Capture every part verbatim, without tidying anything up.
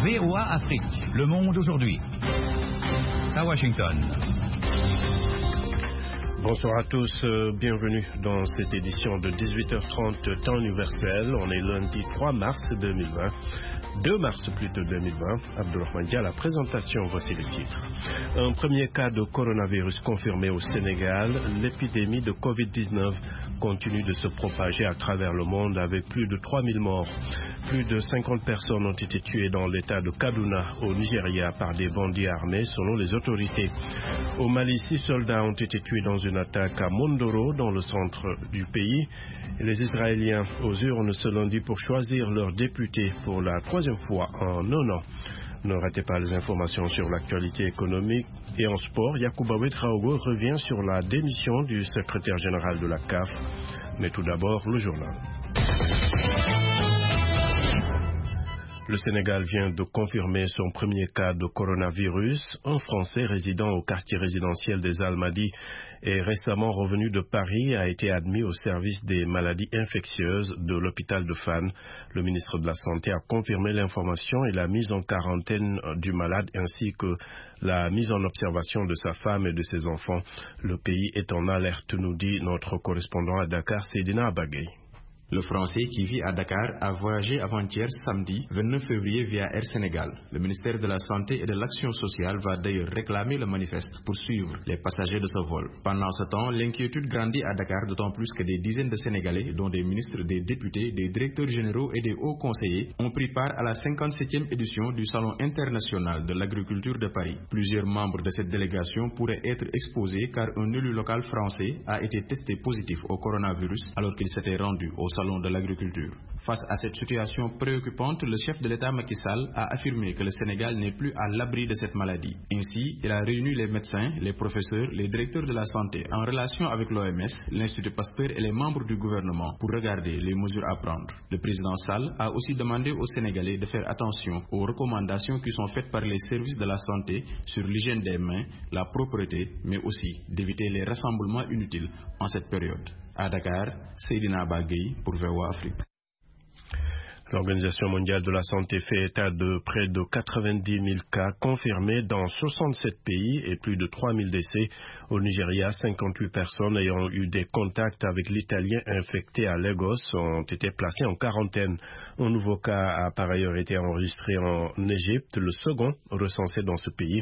V O A Afrique, le monde aujourd'hui. À Washington. Bonsoir à tous, euh, bienvenue dans cette édition de dix-huit heures trente temps universel. On est lundi trois mars deux mille vingt. deux mars plutôt deux mille vingt. Abdourahmane Dia, la présentation, voici les titres. Un premier cas de coronavirus confirmé au Sénégal. L'épidémie de covid dix-neuf continue de se propager à travers le monde avec plus de trois mille morts. Plus de cinquante personnes ont été tuées dans l'état de Kaduna au Nigeria par des bandits armés selon les autorités. Au Mali, six soldats ont été tués dans une attaque à Mondoro dans le centre du pays. Les Israéliens aux urnes ce lundi pour choisir leurs députés pour la troisième fois en un an. Ne ratez pas les informations sur l'actualité économique et en sport. Yacouba Ouedraogo revient sur la démission du secrétaire général de la C A F. Mais tout d'abord, le journal. Le Sénégal vient de confirmer son premier cas de coronavirus. Un Français résidant au quartier résidentiel des Almadies et récemment revenu de Paris a été admis au service des maladies infectieuses de l'hôpital de Fann. Le ministre de la Santé a confirmé l'information et la mise en quarantaine du malade ainsi que la mise en observation de sa femme et de ses enfants. Le pays est en alerte, nous dit notre correspondant à Dakar, Seydina Abagay. Le Français qui vit à Dakar a voyagé avant-hier samedi vingt-neuf février via Air Sénégal. Le ministère de la Santé et de l'Action sociale va d'ailleurs réclamer le manifeste pour suivre les passagers de ce vol. Pendant ce temps, l'inquiétude grandit à Dakar, d'autant plus que des dizaines de Sénégalais, dont des ministres, des députés, des directeurs généraux et des hauts conseillers, ont pris part à la cinquante-septième édition du Salon international de l'agriculture de Paris. Plusieurs membres de cette délégation pourraient être exposés car un élu local français a été testé positif au coronavirus alors qu'il s'était rendu au Salon de l'agriculture. Face à cette situation préoccupante, le chef de l'État Macky Sall a affirmé que le Sénégal n'est plus à l'abri de cette maladie. Ainsi, il a réuni les médecins, les professeurs, les directeurs de la santé en relation avec l'O M S, l'Institut Pasteur et les membres du gouvernement pour regarder les mesures à prendre. Le président Sall a aussi demandé aux Sénégalais de faire attention aux recommandations qui sont faites par les services de la santé sur l'hygiène des mains, la propreté, mais aussi d'éviter les rassemblements inutiles en cette période. À Dakar, Seydina Bagay pour V O A Afrique. L'Organisation mondiale de la santé fait état de près de quatre-vingt-dix mille cas confirmés dans soixante-sept pays et plus de trois mille décès. Au Nigeria, cinquante-huit personnes ayant eu des contacts avec l'Italien infecté à Lagos ont été placées en quarantaine. Un nouveau cas a par ailleurs été enregistré en Égypte, le second recensé dans ce pays.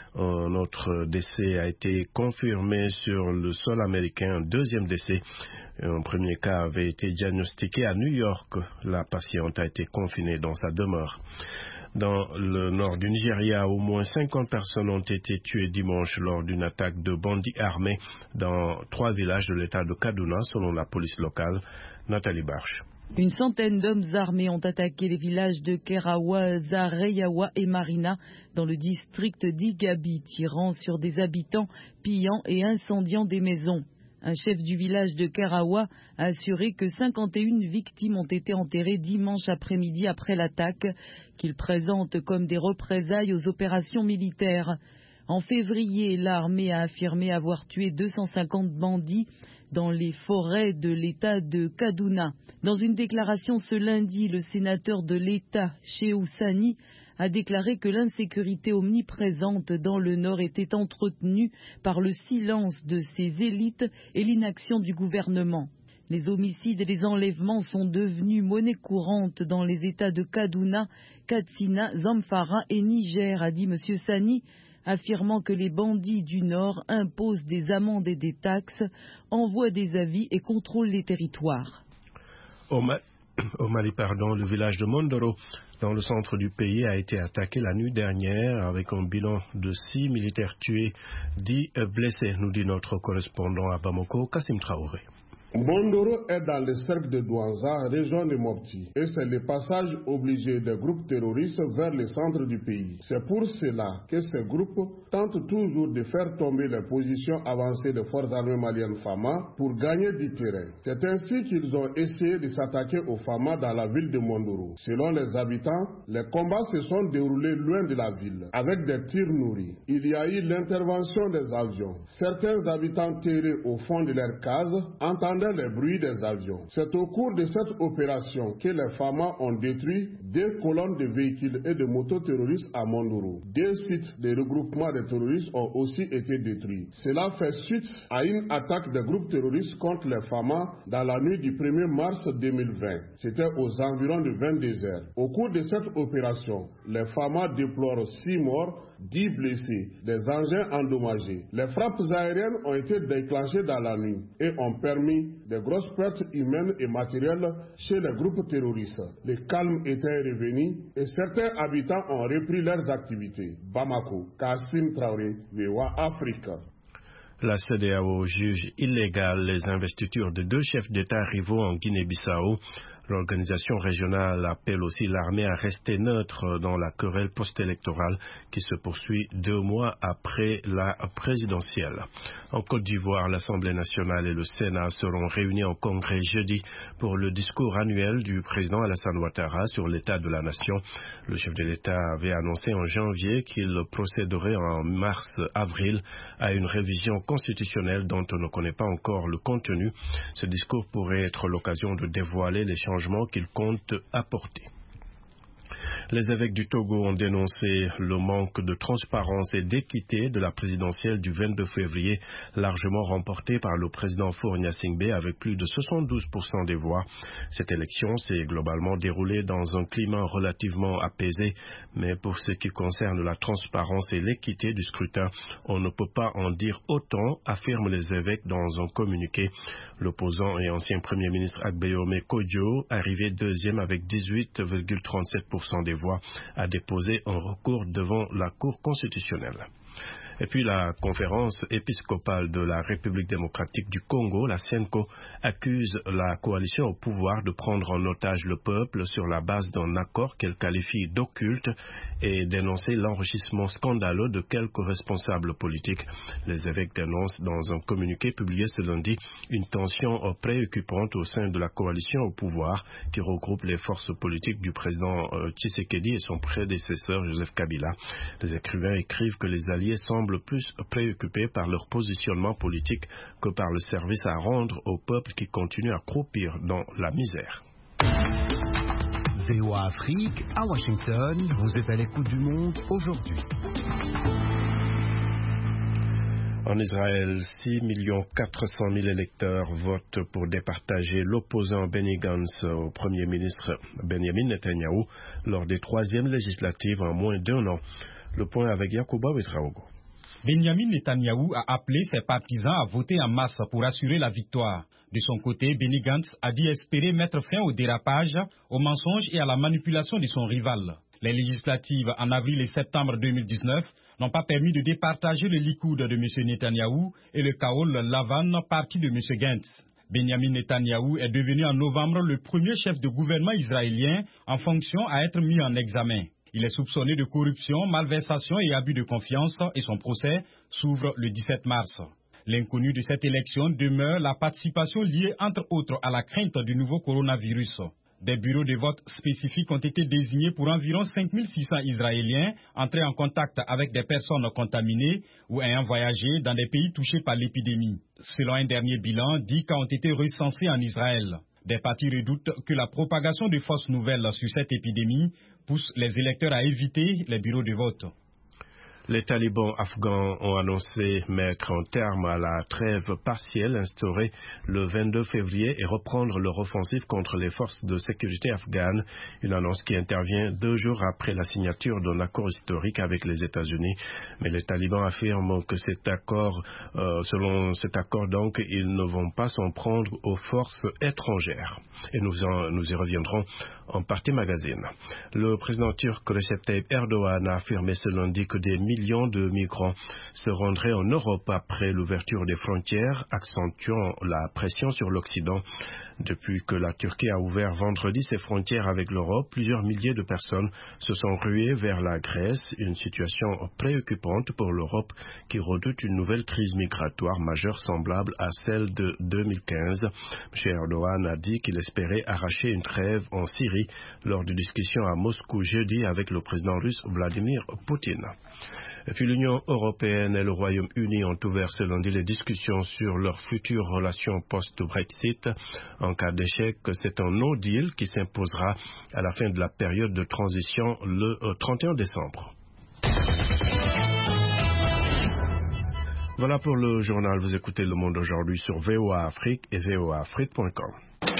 Un autre décès a été confirmé sur le sol américain, un deuxième décès. Un premier cas avait été diagnostiqué à New York. La patiente a été confinée dans sa demeure. Dans le nord du Nigeria, au moins cinquante personnes ont été tuées dimanche lors d'une attaque de bandits armés dans trois villages de l'état de Kaduna, selon la police locale. Nathalie Barche. Une centaine d'hommes armés ont attaqué les villages de Kerawa, Zareyawa et Marina dans le district d'Igabi, tirant sur des habitants, pillant et incendiant des maisons. Un chef du village de Kerawa a assuré que cinquante et une victimes ont été enterrées dimanche après-midi après l'attaque, qu'il présente comme des représailles aux opérations militaires. En février, l'armée a affirmé avoir tué deux cent cinquante bandits dans les forêts de l'État de Kaduna. Dans une déclaration ce lundi, le sénateur de l'État, Shehu Sani, a déclaré que l'insécurité omniprésente dans le Nord était entretenue par le silence de ses élites et l'inaction du gouvernement. Les homicides et les enlèvements sont devenus monnaie courante dans les États de Kaduna, Katsina, Zamfara et Niger, a dit M. Sani, affirmant que les bandits du Nord imposent des amendes et des taxes, envoient des avis et contrôlent les territoires. Au, Ma- au Mali, pardon, le village de Mondoro, dans le centre du pays, a été attaqué la nuit dernière avec un bilan de six militaires tués, dix blessés, nous dit notre correspondant à Bamako, Kassim Traoré. Mondoro est dans le cercle de Douanza, région de Mopti, et c'est le passage obligé des groupes terroristes vers le centre du pays. C'est pour cela que ces groupes tentent toujours de faire tomber les positions avancées des forces armées maliennes Fama pour gagner du terrain. C'est ainsi qu'ils ont essayé de s'attaquer aux Fama dans la ville de Mondoro. Selon les habitants, les combats se sont déroulés loin de la ville, avec des tirs nourris. Il y a eu l'intervention des avions. Certains habitants terrés au fond de leurs cases entendent entendaient les bruits des avions. C'est au cours de cette opération que les FAMA ont détruit deux colonnes de véhicules et de motos terroristes à Mondourou. Deux sites de regroupement des terroristes ont aussi été détruits. Cela fait suite à une attaque des groupes terroristes contre les FAMA dans la nuit du premier mars deux mille vingt. C'était aux environs de vingt-deux heures. Au cours de cette opération, les FAMA déplorent six morts, dix blessés, des engins endommagés. Les frappes aériennes ont été déclenchées dans la nuit et ont permis de grosses pertes humaines et matérielles chez les groupes terroristes. Le calme était revenu et certains habitants ont repris leurs activités. Bamako, Kassim Traoré, V O A Afrique. La C E D E A O juge illégal les investitures de deux chefs d'État rivaux en Guinée-Bissau. L'organisation régionale appelle aussi l'armée à rester neutre dans la querelle post-électorale qui se poursuit deux mois après la présidentielle. En Côte d'Ivoire, l'Assemblée nationale et le Sénat seront réunis en congrès jeudi pour le discours annuel du président Alassane Ouattara sur l'état de la nation. Le chef de l'État avait annoncé en janvier qu'il procéderait en mars-avril à une révision constitutionnelle dont on ne connaît pas encore le contenu. Ce discours pourrait être l'occasion de dévoiler les changements qu'il compte apporter. Les évêques du Togo ont dénoncé le manque de transparence et d'équité de la présidentielle du vingt-deux février, largement remportée par le président Faure Gnassingbé avec plus de soixante-douze pour cent des voix. Cette élection s'est globalement déroulée dans un climat relativement apaisé, mais pour ce qui concerne la transparence et l'équité du scrutin, on ne peut pas en dire autant, affirment les évêques dans un communiqué. L'opposant et ancien Premier ministre Agbeyome Kodjo, arrivé deuxième avec dix-huit virgule trente-sept pour cent des voix, a déposé un recours devant la Cour constitutionnelle. Et puis la conférence épiscopale de la République démocratique du Congo, la CENCO, accuse la coalition au pouvoir de prendre en otage le peuple sur la base d'un accord qu'elle qualifie d'occulte et dénoncer l'enrichissement scandaleux de quelques responsables politiques. Les évêques dénoncent dans un communiqué publié ce lundi une tension préoccupante au sein de la coalition au pouvoir qui regroupe les forces politiques du président Tshisekedi et son prédécesseur Joseph Kabila. Les écrivains écrivent que les alliés semblent plus préoccupés par leur positionnement politique que par le service à rendre au peuple qui continue à croupir dans la misère. V O A Afrique, à Washington, vous êtes à l'écoute du monde aujourd'hui. En Israël, six millions quatre cent mille électeurs votent pour départager l'opposant Benny Gantz au Premier ministre Benjamin Netanyahou lors des troisièmes législatives en moins d'un an. Le point avec Yacouba Ouedraogo. Benjamin Netanyahou a appelé ses partisans à voter en masse pour assurer la victoire. De son côté, Benny Gantz a dit espérer mettre fin au dérapage, aux mensonges et à la manipulation de son rival. Les législatives en avril et septembre deux mille dix-neuf n'ont pas permis de départager le Likoud de M. Netanyahou et le Kaol Lavan, parti de M. Gantz. Benjamin Netanyahou est devenu en novembre le premier chef de gouvernement israélien en fonction à être mis en examen. Il est soupçonné de corruption, malversation et abus de confiance et son procès s'ouvre le dix-sept mars. L'inconnu de cette élection demeure la participation liée entre autres à la crainte du nouveau coronavirus. Des bureaux de vote spécifiques ont été désignés pour environ cinq mille six cents Israéliens entrés en contact avec des personnes contaminées ou ayant voyagé dans des pays touchés par l'épidémie. Selon un dernier bilan, dix cas ont été recensés en Israël. Des partis redoutent que la propagation de fausses nouvelles sur cette épidémie pousse les électeurs à éviter les bureaux de vote. Les talibans afghans ont annoncé mettre un terme à la trêve partielle instaurée le vingt-deux février et reprendre leur offensive contre les forces de sécurité afghanes, une annonce qui intervient deux jours après la signature d'un accord historique avec les États-Unis. Mais les talibans affirment que cet accord, euh, selon cet accord donc, ils ne vont pas s'en prendre aux forces étrangères. Et nous, en, nous y reviendrons en partie magazine. Le président turc Recep Tayyip Erdogan a affirmé ce lundi que des millions de migrants se rendraient en Europe après l'ouverture des frontières, accentuant la pression sur l'Occident. Depuis que la Turquie a ouvert vendredi ses frontières avec l'Europe, plusieurs milliers de personnes se sont ruées vers la Grèce, une situation préoccupante pour l'Europe qui redoute une nouvelle crise migratoire majeure semblable à celle de deux mille quinze. M. Erdogan a dit qu'il espérait arracher une trêve en Syrie lors de discussions à Moscou jeudi avec le président russe Vladimir Poutine. Et puis l'Union européenne et le Royaume-Uni ont ouvert ce lundi les discussions sur leurs futures relations post-Brexit. En cas d'échec, c'est un no deal qui s'imposera à la fin de la période de transition le trente et un décembre. Voilà pour le journal. Vous écoutez Le Monde aujourd'hui sur V O A Afrique et V O A Afrique point com.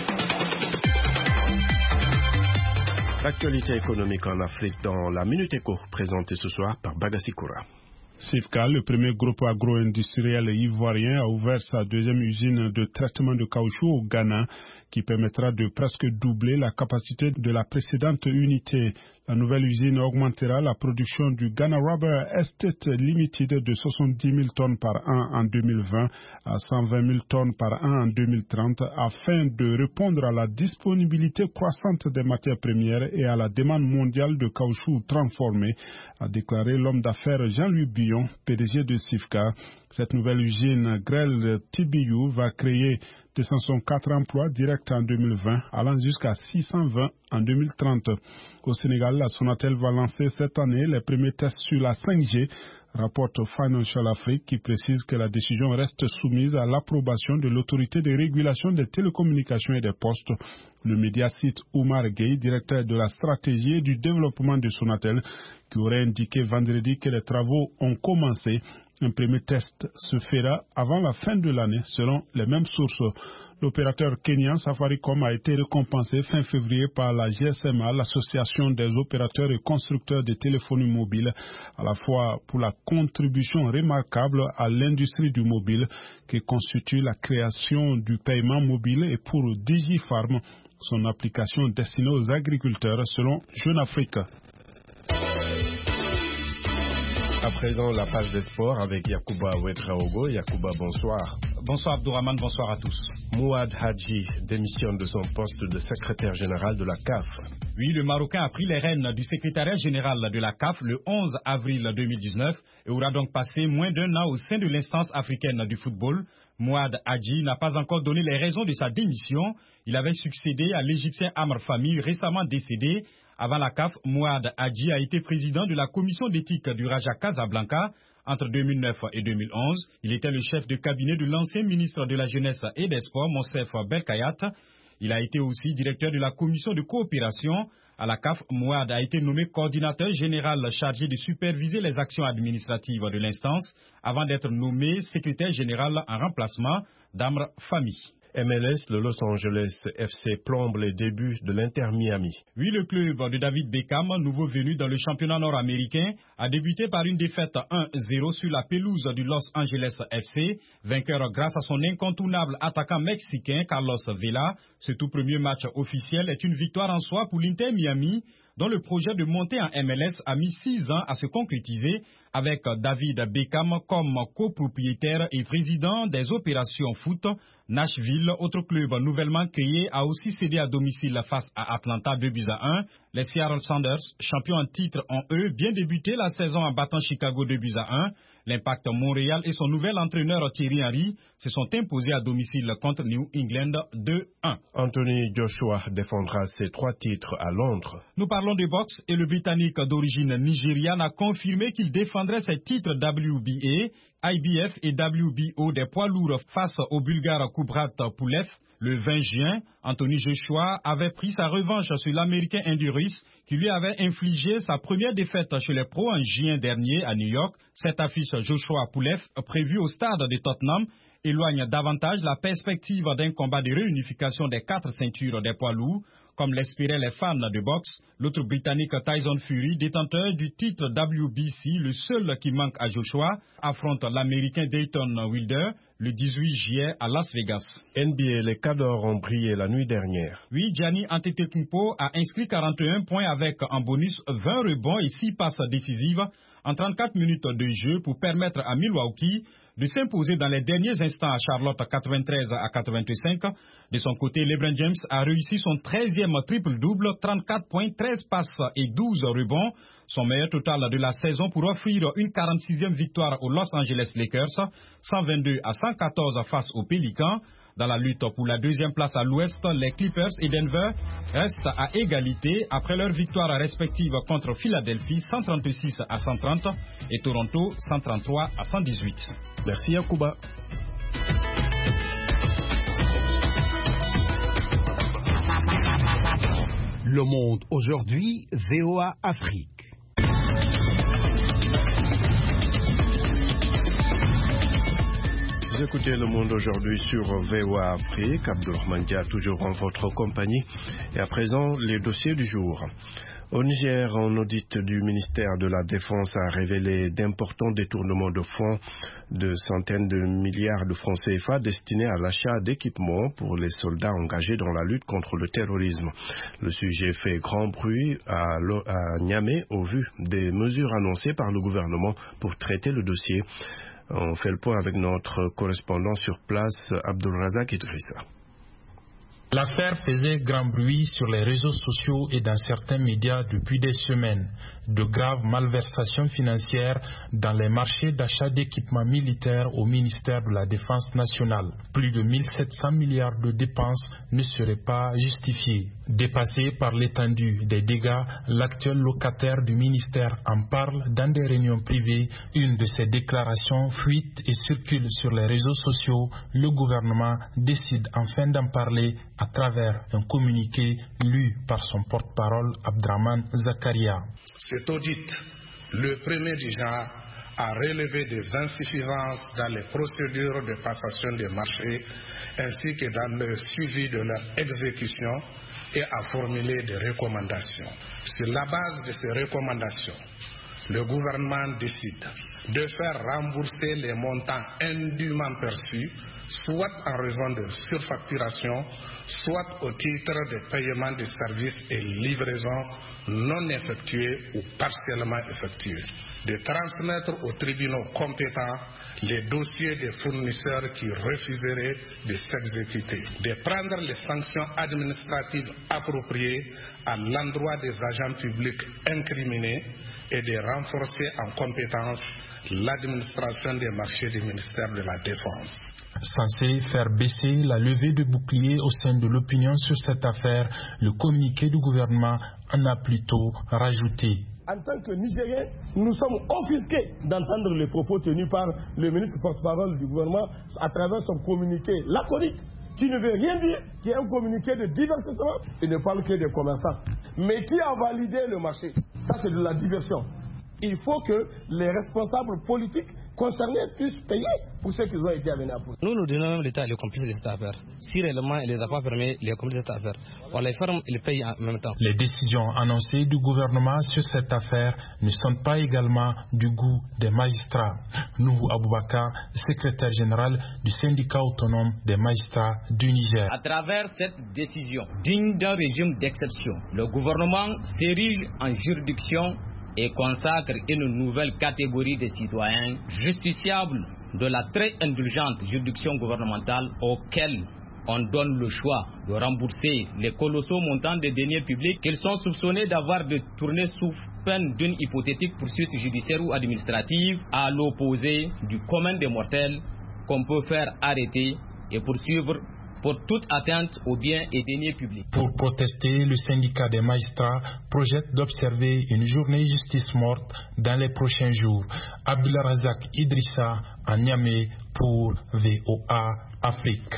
L'actualité économique en Afrique dans la Minute Éco, présentée ce soir par Bagassi Koura. Sifka, le premier groupe agro-industriel ivoirien, a ouvert sa deuxième usine de traitement de caoutchouc au Ghana, qui permettra de presque doubler la capacité de la précédente unité. La nouvelle usine augmentera la production du Ghana Rubber Estate Limited de soixante-dix mille tonnes par an en deux mille vingt à cent vingt mille tonnes par an en deux mille trente afin de répondre à la disponibilité croissante des matières premières et à la demande mondiale de caoutchouc transformé, a déclaré l'homme d'affaires Jean-Louis Billon, P D G de Sifka. Cette nouvelle usine Grel T B U va créer deux cent soixante-quatre emplois directs en deux mille vingt, allant jusqu'à six cent vingt en deux mille trente. Au Sénégal, la Sonatel va lancer cette année les premiers tests sur la cinq G, rapporte Financial Afrique, qui précise que la décision reste soumise à l'approbation de l'autorité de régulation des télécommunications et des postes. Le média cite Oumar Gueye, directeur de la stratégie et du développement de Sonatel, qui aurait indiqué vendredi que les travaux ont commencé. Un premier test se fera avant la fin de l'année, selon les mêmes sources. L'opérateur kenyan Safaricom a été récompensé fin février par la G S M A, l'association des opérateurs et constructeurs de téléphonie mobile, à la fois pour la contribution remarquable à l'industrie du mobile qui constitue la création du paiement mobile, et pour DigiFarm, son application destinée aux agriculteurs, selon Jeune Afrique. À présent, la page des sports avec Yacouba Ouedraogo. Yacouba, bonsoir. Bonsoir Abdourahmane, bonsoir à tous. Mouad Hadji démissionne de son poste de secrétaire général de la C A F. Oui, le Marocain a pris les rênes du secrétariat général de la C A F le onze avril deux mille dix-neuf et aura donc passé moins d'un an au sein de l'instance africaine du football. Mouad Hadji n'a pas encore donné les raisons de sa démission. Il avait succédé à l'Égyptien Amr Fahmy, récemment décédé. Avant la C A F, Mouad Hadji a été président de la commission d'éthique du Raja Casablanca. Entre deux mille neuf et deux mille onze, il était le chef de cabinet de l'ancien ministre de la Jeunesse et des Sports, Monsef Belkayat. Il a été aussi directeur de la commission de coopération. À la C A F, Mouad a été nommé coordinateur général chargé de superviser les actions administratives de l'instance, avant d'être nommé secrétaire général en remplacement d'Amr Fahmy. M L S, le Los Angeles F C plombe les débuts de l'Inter Miami. Oui, le club de David Beckham, nouveau venu dans le championnat nord-américain, a débuté par une défaite un zéro sur la pelouse du Los Angeles F C, vainqueur grâce à son incontournable attaquant mexicain Carlos Vela. Ce tout premier match officiel est une victoire en soi pour l'Inter Miami, dont le projet de monter en M L S a mis six ans à se concrétiser, avec David Beckham comme copropriétaire et président des opérations foot. Nashville, autre club nouvellement créé, a aussi cédé à domicile face à Atlanta deux buts à un. Les Seattle Sounders, champions en titre, ont eux bien débuté la saison en battant Chicago deux buts à un. L'Impact Montréal et son nouvel entraîneur Thierry Henry se sont imposés à domicile contre New England deux un. Anthony Joshua défendra ses trois titres à Londres. Nous parlons de boxe et le Britannique d'origine nigériane a confirmé qu'il défendrait ses titres W B A, I B F et W B O des poids lourds face au Bulgare Kubrat Pulev. Le vingt juin, Anthony Joshua avait pris sa revanche sur l'Américain Andy Ruiz, qui lui avait infligé sa première défaite chez les pros en juin dernier à New York. Cette affiche Joshua-Pulev, prévue au stade de Tottenham, éloigne davantage la perspective d'un combat de réunification des quatre ceintures des poids lourds. Comme l'espéraient les fans de boxe, l'autre Britannique Tyson Fury, détenteur du titre W B C, le seul qui manque à Joshua, affronte l'Américain Dayton Wilder le dix-huit juillet à Las Vegas. N B A, les Cadors ont brillé la nuit dernière. Oui, Gianni Antetokounmpo a inscrit quarante et un points avec en bonus vingt rebonds et six passes décisives en trente-quatre minutes de jeu pour permettre à Milwaukee de s'imposer dans les derniers instants à Charlotte quatre-vingt-treize à quatre-vingt-cinq. De son côté, LeBron James a réussi son treizième triple-double, trente-quatre points, treize passes et douze rebonds. Son meilleur total de la saison pour offrir une quarante-sixième victoire aux Los Angeles Lakers, cent vingt-deux à cent quatorze face aux Pélicans. Dans la lutte pour la deuxième place à l'ouest, les Clippers et Denver restent à égalité après leur victoire respective contre Philadelphie cent trente-six à cent trente et Toronto cent trente-trois à cent dix-huit. Merci Yacouba. Le Monde aujourd'hui, V O A Afrique. Vous écoutez Le Monde aujourd'hui sur V O A Afrique. Abdourahmane Dia toujours en votre compagnie. Et à présent, les dossiers du jour. Au Niger, un audit du ministère de la Défense a révélé d'importants détournements de fonds de centaines de milliards de francs C F A destinés à l'achat d'équipements pour les soldats engagés dans la lutte contre le terrorisme. Le sujet fait grand bruit à, à Niamey au vu des mesures annoncées par le gouvernement pour traiter le dossier. On fait le point avec notre correspondant sur place, Abdulrazak Idrissa. L'affaire faisait grand bruit sur les réseaux sociaux et dans certains médias depuis des semaines. De graves malversations financières dans les marchés d'achat d'équipements militaires au ministère de la Défense nationale. Plus de mille sept cents milliards de dépenses ne seraient pas justifiées. Dépassé par l'étendue des dégâts, l'actuel locataire du ministère en parle dans des réunions privées. Une de ses déclarations fuite et circule sur les réseaux sociaux. Le gouvernement décide enfin d'en parler à travers un communiqué lu par son porte-parole Abdraman Zakaria. Cet audit, le premier du genre, a relevé des insuffisances dans les procédures de passation des marchés ainsi que dans le suivi de leur exécution et a formulé des recommandations. Sur la base de ces recommandations, le gouvernement décide de faire rembourser les montants indûment perçus, soit en raison de surfacturation, soit au titre de paiement des services et livraisons non effectués ou partiellement effectués. De transmettre aux tribunaux compétents les dossiers des fournisseurs qui refuseraient de s'exécuter. De prendre les sanctions administratives appropriées à l'endroit des agents publics incriminés et de renforcer en compétence l'administration des marchés du ministère de la Défense. Censé faire baisser la levée de boucliers au sein de l'opinion sur cette affaire, le communiqué du gouvernement en a plutôt rajouté. En tant que Nigériens, nous sommes offusqués d'entendre les propos tenus par le ministre porte-parole du gouvernement à travers son communiqué laconique, qui ne veut rien dire, qui est un communiqué de divertissement. Il ne parle que des commerçants. Mais qui a validé le marché? Ça, c'est de la diversion. Il faut que les responsables politiques concernés puissent payer pour ceux qui ont été amenés à pour. Nous, nous donnons même l'État les complices de cette affaire. Si réellement il ne les a pas permis, les complices de cette affaire, on les ferme et les paye en même temps. Les décisions annoncées du gouvernement sur cette affaire ne sont pas également du goût des magistrats. Nuhu Aboubakar, secrétaire général du syndicat autonome des magistrats du Niger. À travers cette décision, digne d'un régime d'exception, le gouvernement s'érige en juridiction et consacre une nouvelle catégorie de citoyens justiciables de la très indulgente juridiction gouvernementale auxquels on donne le choix de rembourser les colossaux montants des deniers publics qu'ils sont soupçonnés d'avoir détournés sous peine d'une hypothétique poursuite judiciaire ou administrative, à l'opposé du commun des mortels qu'on peut faire arrêter et poursuivre pour toute atteinte aux biens et deniers publics. Pour protester, le syndicat des magistrats projette d'observer une journée justice morte dans les prochains jours. Abdulrazak Idrissa à Niamey pour V O A Afrique.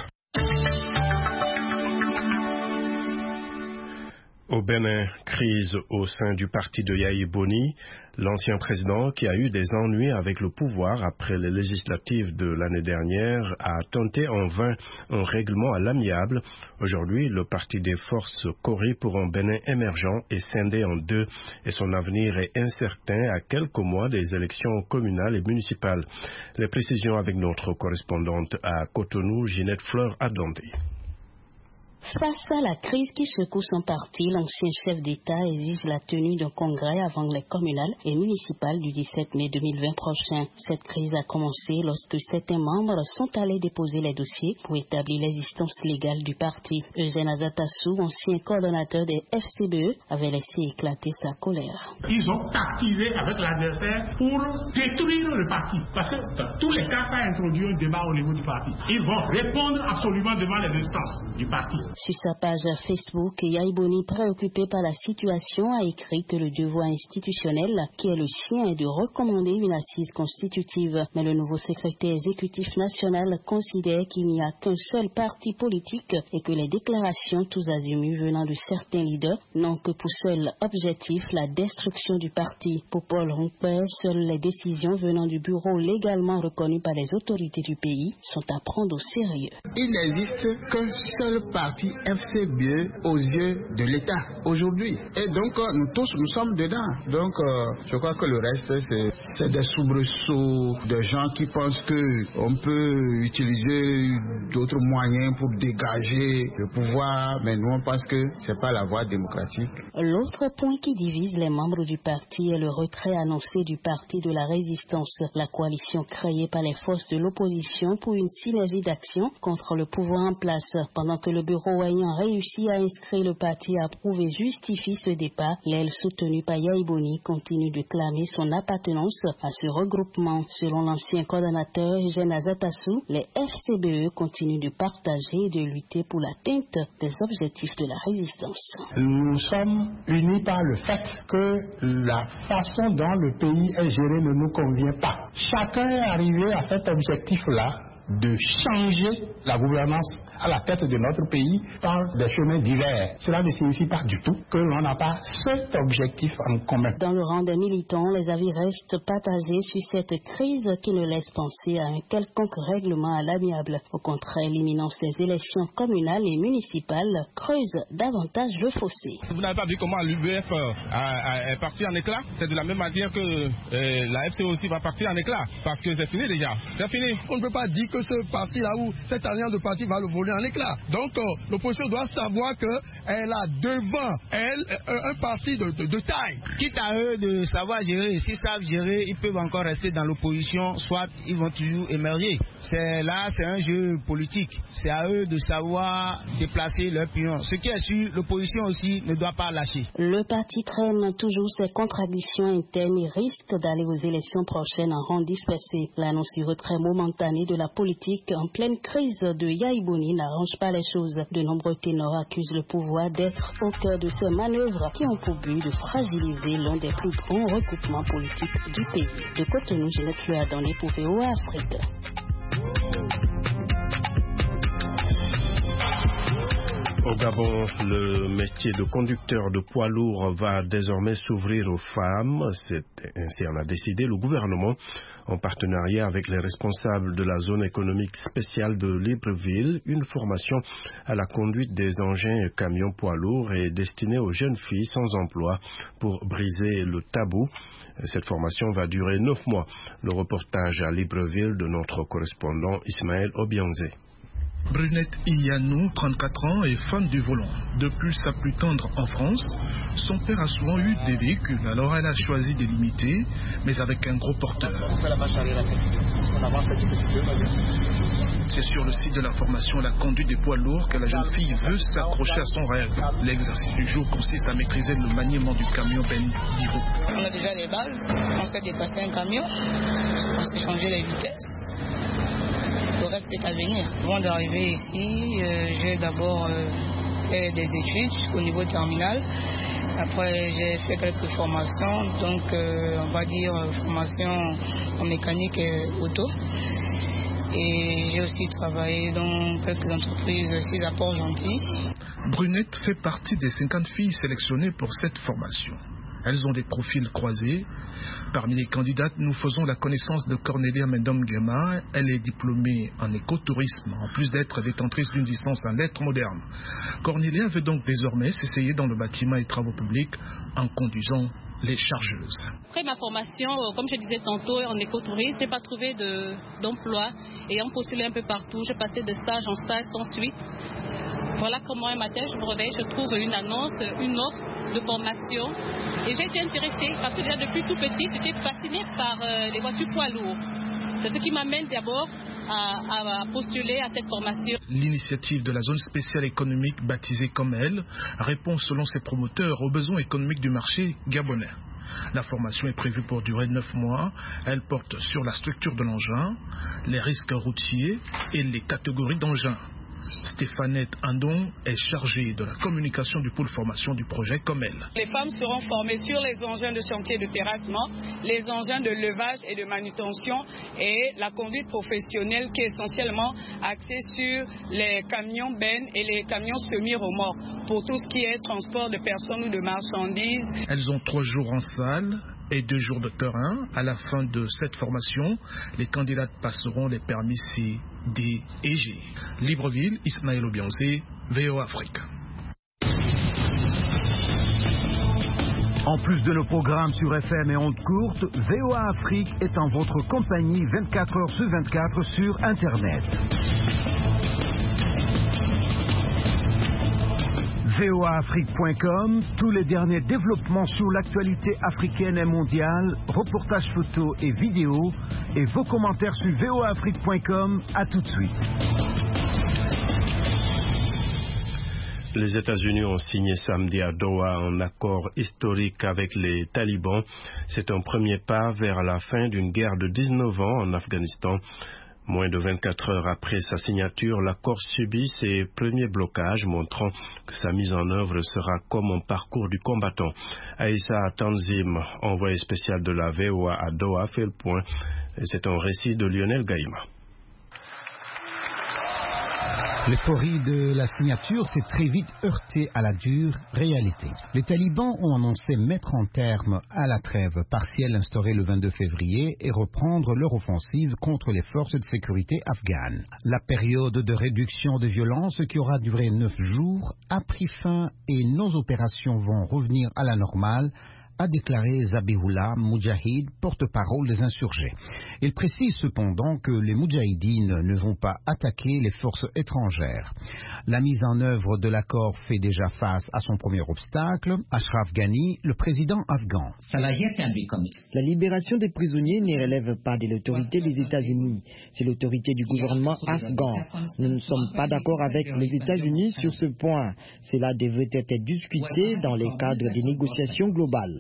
Au Bénin, crise au sein du parti de Yahi Boni. L'ancien président, qui a eu des ennuis avec le pouvoir après les législatives de l'année dernière, a tenté en vain un règlement à l'amiable. Aujourd'hui, le parti des forces Cori pour un Bénin émergent est scindé en deux et son avenir est incertain à quelques mois des élections communales et municipales. Les précisions avec notre correspondante à Cotonou, Ginette Fleur Adlandé. Face à la crise qui secoue son parti, l'ancien chef d'État exige la tenue d'un congrès avant les communales et municipales du dix-sept mai deux mille vingt prochain. Cette crise a commencé lorsque certains membres sont allés déposer les dossiers pour établir l'existence légale du parti. Eugène Azatassou, ancien coordonnateur des F C B E, avait laissé éclater sa colère. Ils ont activé avec l'adversaire pour détruire le parti. Parce que dans tous les cas, ça a introduit un débat au niveau du parti. Ils vont répondre absolument devant les instances du parti. Sur sa page Facebook, Yaïboni, préoccupé par la situation, a écrit que le devoir institutionnel qui est le sien est de recommander une assise constitutive. Mais le nouveau secrétaire exécutif national considère qu'il n'y a qu'un seul parti politique et que les déclarations tous azimuts venant de certains leaders n'ont que pour seul objectif la destruction du parti. Pour Paul Rompé, seules les décisions venant du bureau légalement reconnu par les autorités du pays sont à prendre au sérieux. Il n'existe qu'un seul parti F C B E aux yeux de l'État aujourd'hui. Et donc, nous tous, nous sommes dedans. Donc, euh, je crois que le reste, c'est des soubresauts, de gens qui pensent qu'on peut utiliser d'autres moyens pour dégager le pouvoir, mais nous, on pense que ce n'est pas la voie démocratique. L'autre point qui divise les membres du parti est le retrait annoncé du Parti de la Résistance, la coalition créée par les forces de l'opposition pour une synergie d'action contre le pouvoir en place. Pendant que le bureau ayant réussi à inscrire le parti à approuver justifie ce départ, l'aile soutenue par Yaïboni continue de clamer son appartenance à ce regroupement. Selon l'ancien coordonnateur Eugène Azatassou, les F C B E continuent de partager et de lutter pour l'atteinte des objectifs de la résistance. Nous sommes unis par le fait que la façon dont le pays est géré ne nous convient pas. Chacun est arrivé à cet objectif-là de changer la gouvernance à la tête de notre pays par des chemins divers. Cela ne signifie pas du tout que l'on n'a pas cet objectif en commun. Dans le rang des militants, les avis restent partagés sur cette crise qui ne laisse penser à un quelconque règlement à l'amiable. Au contraire, l'imminence des élections communales et municipales creuse davantage le fossé. Vous n'avez pas vu comment l'U B F est parti en éclat? C'est de la même manière que euh, la F C aussi va partir en éclat, parce que c'est fini déjà. C'est fini. On ne peut pas dire que ce parti-là ou cette alliance de partis va le voler en éclat. Donc, euh, l'opposition doit savoir qu'elle a devant elle euh, un parti de, de, de taille. Quitte à eux de savoir gérer, s'ils savent gérer, ils peuvent encore rester dans l'opposition, soit ils vont toujours émerger. C'est là, c'est un jeu politique. C'est à eux de savoir déplacer leur pion. Ce qui est sûr, l'opposition aussi ne doit pas lâcher. Le parti traîne toujours ses contradictions internes et risque d'aller aux élections prochaines en rang dispersé. L'annonce du retrait momentané de la politique en pleine crise de Yaïboni n'arrange pas les choses. De nombreux ténors accusent le pouvoir d'être au cœur de ces manœuvres qui ont pour but de fragiliser l'un des plus grands recoupements politiques du pays. De Cotonou, je n'ai plus à donner pour V O A Afrique. Au Gabon, le métier de conducteur de poids lourd va désormais s'ouvrir aux femmes. C'est ainsi en a décidé le gouvernement en partenariat avec les responsables de la zone économique spéciale de Libreville. Une formation à la conduite des engins camions poids lourds est destinée aux jeunes filles sans emploi pour briser le tabou. Cette formation va durer neuf mois. Le reportage à Libreville de notre correspondant Ismaël Obianze. Brunette Iyanou, trente-quatre ans, est fan du volant. Depuis sa plus tendre enfance, son père a souvent eu des véhicules, alors elle a choisi de l'imiter, mais avec un gros porteur. C'est sur le site de la formation La conduite des poids lourds que la jeune fille veut s'accrocher à son rêve. L'exercice du jour consiste à maîtriser le maniement du camion Ben Divo. On a déjà les bases, on sait dépasser un camion, on sait changer les vitesses. Le reste est à venir. Avant d'arriver ici, euh, j'ai d'abord euh, fait des études au niveau terminal. Après, j'ai fait quelques formations, donc euh, on va dire formation en mécanique et auto. Et j'ai aussi travaillé dans quelques entreprises aussi à Port-Gentil. Brunette fait partie des cinquante filles sélectionnées pour cette formation. Elles ont des profils croisés. Parmi les candidates, nous faisons la connaissance de Cornelia Mendom-Guema. Elle est diplômée en écotourisme, en plus d'être détentrice d'une licence en lettres modernes. Cornelia veut donc désormais s'essayer dans le bâtiment et travaux publics en conduisant les chargeuses. Après ma formation, comme je disais tantôt, en écotourisme, je n'ai pas trouvé de, d'emploi. Ayant postulé un peu partout, j'ai passé de stage en stage sans suite. Voilà comment un matin je me réveille, je trouve une annonce, une offre de formation. Et j'ai été intéressée parce que déjà depuis tout petit, j'étais fascinée par euh, les voitures poids lourds. C'est ce qui m'amène d'abord à, à postuler à cette formation. L'initiative de la zone spéciale économique baptisée comme elle répond selon ses promoteurs aux besoins économiques du marché gabonais. La formation est prévue pour durer neuf mois. Elle porte sur la structure de l'engin, les risques routiers et les catégories d'engins. Stéphanette Andon est chargée de la communication du pôle formation du projet comme elle. Les femmes seront formées sur les engins de chantier de terrassement, les engins de levage et de manutention et la conduite professionnelle qui est essentiellement axée sur les camions bennes et les camions semi-remorques pour tout ce qui est transport de personnes ou de marchandises. Elles ont trois jours en salle et deux jours de terrain. À la fin de cette formation, les candidates passeront les permis C, D et G. Libreville, Ismaël Obiancé, V O Afrique. En plus de nos programmes sur F M et ondes courtes, V O A Afrique est en votre compagnie vingt-quatre heures sur vingt-quatre sur Internet. V O A Afrique point com, tous les derniers développements sur l'actualité africaine et mondiale, reportages photos et vidéos, et vos commentaires sur V O A Afrique point com. À tout de suite. Les États-Unis ont signé samedi à Doha un accord historique avec les talibans. C'est un premier pas vers la fin d'une guerre de dix-neuf ans en Afghanistan. Moins de vingt-quatre heures après sa signature, l'accord subit ses premiers blocages, montrant que sa mise en œuvre sera comme un parcours du combattant. Aïssa Tanzim, envoyé spécial de la V O A à Doha, fait le point. C'est un récit de Lionel Gaïma. L'euphorie de la signature s'est très vite heurtée à la dure réalité. Les talibans ont annoncé mettre un terme à la trêve partielle instaurée le vingt-deux février et reprendre leur offensive contre les forces de sécurité afghanes. La période de réduction de violence qui aura duré neuf jours a pris fin et nos opérations vont revenir à la normale, a déclaré Zabihullah Moudjahid, porte-parole des insurgés. Il précise cependant que les Moudjahidines ne vont pas attaquer les forces étrangères. La mise en œuvre de l'accord fait déjà face à son premier obstacle. Ashraf Ghani, le président afghan. La libération des prisonniers ne relève pas de l'autorité des États-Unis, c'est l'autorité du gouvernement afghan. Nous ne sommes pas d'accord avec les États-Unis sur ce point. Cela devrait être discuté dans le cadre des négociations globales.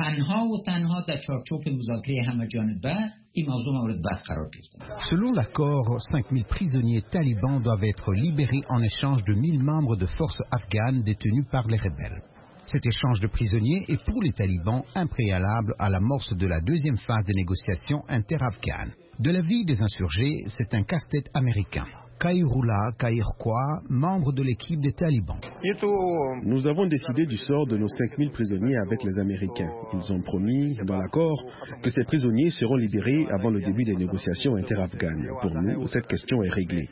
Selon l'accord, cinq mille prisonniers talibans doivent être libérés en échange de mille membres de forces afghanes détenus par les rebelles. Cet échange de prisonniers est pour les talibans un préalable à l'amorce de la deuxième phase des négociations inter-afghanes. De l'avis des insurgés, c'est un casse-tête américain. Kairullah Kairkwa, membre de l'équipe des talibans. Nous avons décidé du sort de nos cinq mille prisonniers avec les Américains. Ils ont promis, dans l'accord, que ces prisonniers seront libérés avant le début des négociations inter-afghanes. Pour nous, cette question est réglée.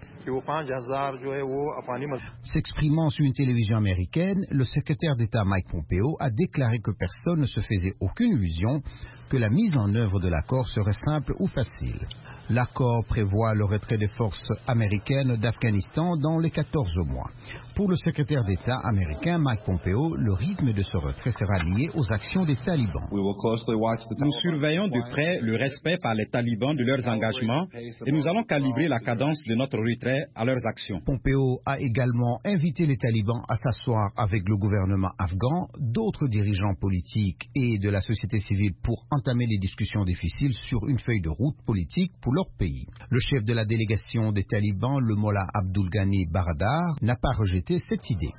S'exprimant sur une télévision américaine, le secrétaire d'État Mike Pompeo a déclaré que personne ne se faisait aucune illusion que la mise en œuvre de l'accord serait simple ou facile. L'accord prévoit le retrait des forces américaines d'Afghanistan dans les quatorze mois. Pour le secrétaire d'État américain Mike Pompeo, le rythme de ce retrait sera lié aux actions des talibans. Nous surveillons de près le respect par les talibans de leurs engagements et nous allons calibrer la cadence de notre retrait à leurs actions. Pompeo a également invité les talibans à s'asseoir avec le gouvernement afghan, d'autres dirigeants politiques et de la société civile pour entamer des discussions difficiles sur une feuille de route politique pour leur pays. Le chef de la délégation des talibans, le Mollah Abdul Ghani Baradar, n'a pas rejeté cette idée.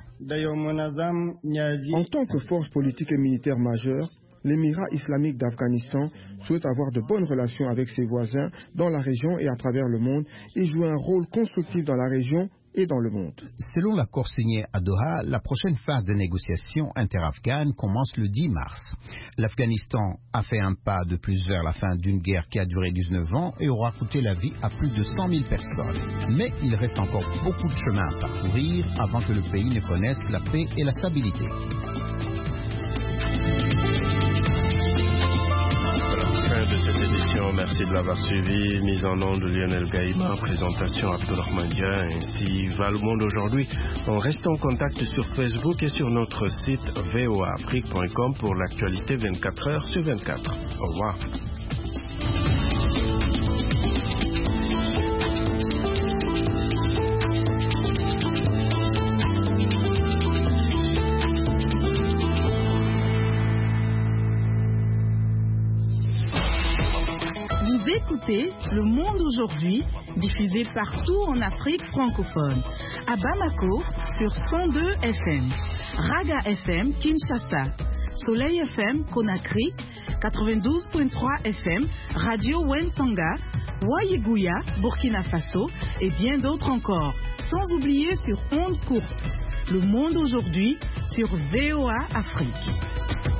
En tant que force politique et militaire majeure, l'Émirat islamique d'Afghanistan souhaite avoir de bonnes relations avec ses voisins dans la région et à travers le monde et jouer un rôle constructif dans la région et dans le monde. Selon l'accord signé à Doha, la prochaine phase des négociations inter-afghanes commence le dix mars. L'Afghanistan a fait un pas de plus vers la fin d'une guerre qui a duré dix-neuf ans et aura coûté la vie à plus de cent mille personnes. Mais il reste encore beaucoup de chemin à parcourir avant que le pays ne connaisse la paix et la stabilité. Fin de cette édition. Merci de l'avoir suivi. Mise en onde de Lionel Gaïma, présentation Abdourahmane Dia, ainsi va le monde aujourd'hui. On reste en contact sur Facebook et sur notre site v o a afrique point com pour l'actualité vingt-quatre heures sur vingt-quatre. Au revoir. Écoutez Le Monde aujourd'hui, diffusé partout en Afrique francophone. À Bamako, sur cent deux F M. Raga F M, Kinshasa. Soleil F M, Conakry. quatre-vingt-douze point trois F M. Radio Wentanga. Wayegouya, Burkina Faso. Et bien d'autres encore. Sans oublier sur ondes courtes. Le Monde aujourd'hui, sur V O A Afrique.